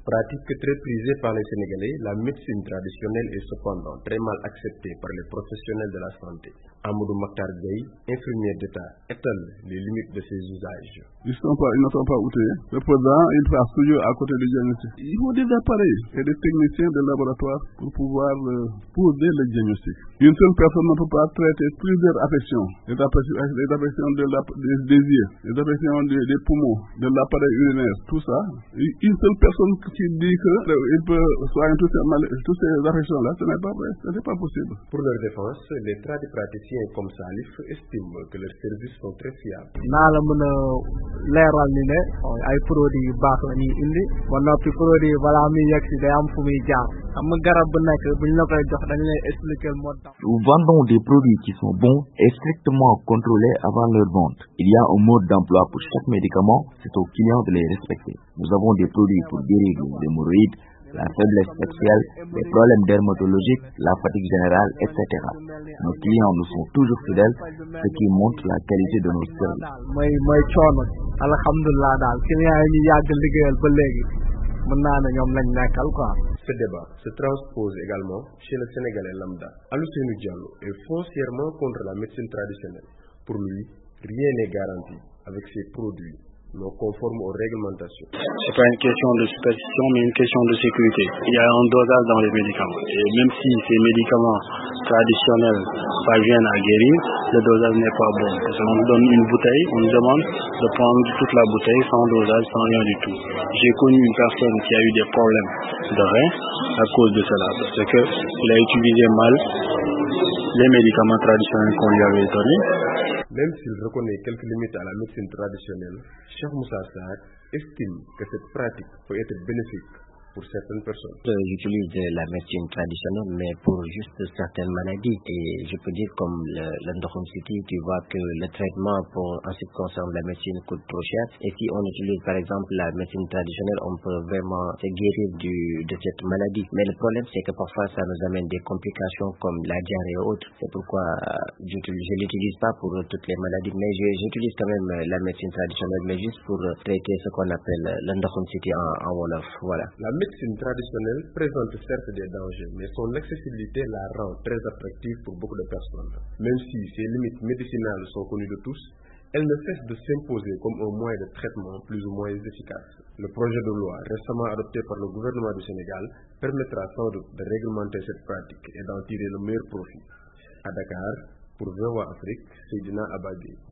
Pratique très prisée par les Sénégalais, la médecine traditionnelle est cependant très mal acceptée par les professionnels de la santé. Amadou Makhtar Gueye, infirmier d'État, étale les limites de ces usages. Ils ne sont pas outillés. Le président, il passe toujours à côté du diagnostic. Il faut des appareils et des techniciens de laboratoire pour pouvoir poser le diagnostic. Une seule personne ne peut pas traiter plusieurs affections. Les affections des yeux, les affections des poumons, de l'appareil urinaire, tout ça. Une seule personne qui dit qu'il peut soigner toutes ces affections-là, ce n'est pas vrai, ce n'est pas possible. Pour leur défense, les tradipraticiens comme Salif estiment que leurs services sont très fiables. leeral ni ne ay produits yu baax la ñuy indi ba noppi produit balaa muy yegg si day am fu muy jaar xam nga garab bu nekk buñ la koy jox dañ lay expliquer le mode. Nous vendons des produits qui sont bons et strictement contrôlés avant leur vente. Il y a un mode d'emploi pour chaque médicament, c'est aux clients de les respecter. Nous avons des produits pour guérir les hémorroïdes, la faiblesse sexuelle, les problèmes dermatologiques, la fatigue générale, etc. Nos clients nous sont toujours fidèles, ce qui montre la qualité de nos services. mooy coono alhamdulilah daal clients yi ñu yàgg liggéeyal ba léegi mën naa ne ñoom lañ nekkal quoi. Ce débat se transpose également chez le Sénégalais lambda. Alucene Diallo est foncièrement contre la médecine traditionnelle. Pour lui, rien n'est garanti avec ces produits non conformes aux réglementations. C'est pas une question de superstition, mais une question de sécurité. Il y a un dosage dans les médicaments. Et même si ces médicaments traditionnels parviennent à guérir, le dosage n'est pas bon. Parce qu'on nous donne une bouteille, on nous demande de prendre toute la bouteille sans dosage, sans rien du tout. J'ai connu une personne qui a eu des problèmes de rein à cause de cela, parce qu'il a utilisé mal les médicaments traditionnels qu'on lui avait donnés. Même s'il reconnaît quelques limites à la médecine traditionnelle, Cheikh Moussa Sarr estime que cette pratique peut être bénéfique pour certaines personnes. J'utilise la médecine traditionnelle, mais pour juste certaines maladies. Et je peux dire comme l'Endochrome City, tu vois que le traitement en ce qui concerne la médecine coûte trop cher. Et si on utilise par exemple la médecine traditionnelle, on peut vraiment se guérir de cette maladie. Mais le problème, c'est que parfois, ça nous amène des complications comme la diarrhée et autres. C'est pourquoi je ne l'utilise pas pour toutes les maladies. Mais j'utilise quand même la médecine traditionnelle, mais juste pour traiter ce qu'on appelle l'Endochrome City en Wolof. Voilà. La médecine traditionnelle présente certes des dangers, mais son accessibilité la rend très attractive pour beaucoup de personnes. Même si ses limites médicinales sont connues de tous, elle ne cesse de s'imposer comme un moyen de traitement plus ou moins efficace. Le projet de loi récemment adopté par le gouvernement du Sénégal permettra sans doute de réglementer cette pratique et d'en tirer le meilleur profit. À Dakar, pour VOA Afrique, Seydina Abadi.